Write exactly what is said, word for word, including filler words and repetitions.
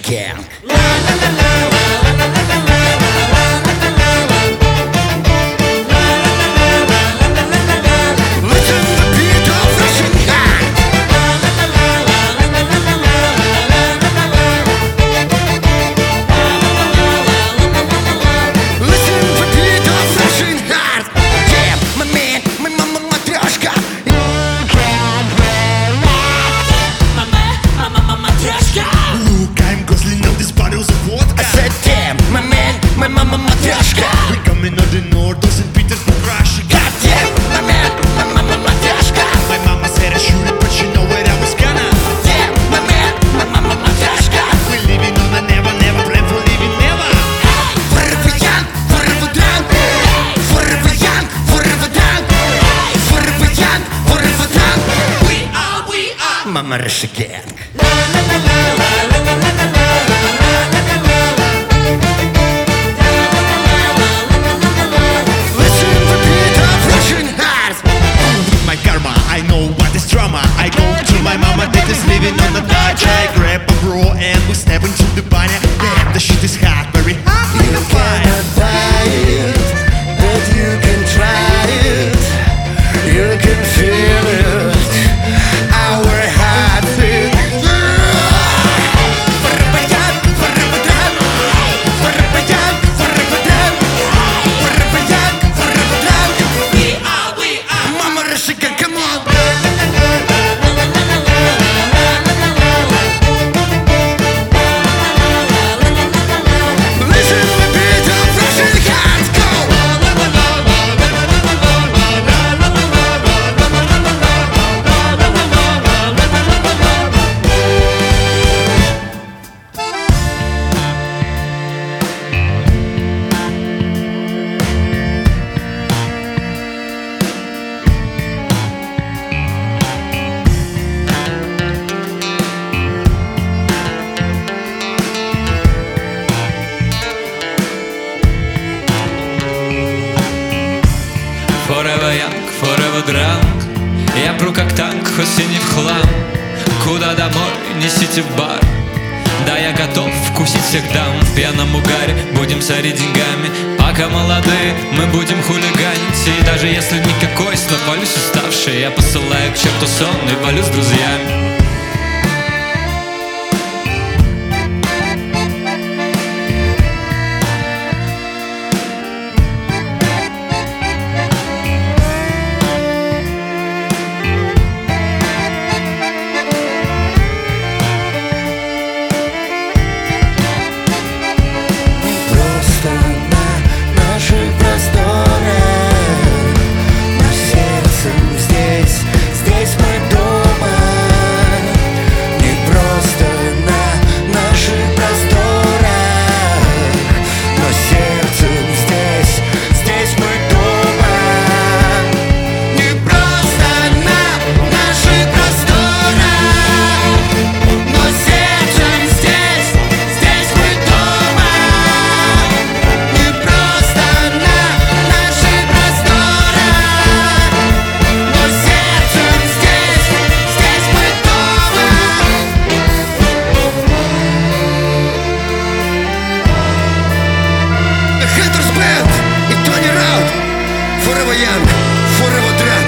Gang. Mama Russia Gang. Listen to beat of Russian hearts. My karma, I know what is drama. I go to my mama that is living on the dutch. I grab a bro and we step into the banner. Damn, the shit is hot, very hot like a fire. You cannot buy it, but you can try it. You can feel it. Our heartbeat. We are, we are Mama Russia Gang, come on. Listen to the beat of Russian hearts, go. Forever young, forever drunk. Я пру как танк, хоть и не в хлам. Куда домой, несите в бар. Да, я готов вкусить всех дам. В пьяном угаре будем сорить деньгами. Пока молодые, мы будем хулиганить. И даже если никакой, снова валюсь уставший. Я посылаю к черту сон и валю с друзьями. Просто на наших просторах, но сердцем здесь, здесь мы дома. Не просто на наших просторах, но сердцем здесь, здесь мы дома. Не просто на наших просторах, но сердцем здесь, здесь мы дома. Не просто на наших просторах, но сердцем здесь, здесь мы дома. The Hunters Band и Tony Raut. Forever young, forever drunk.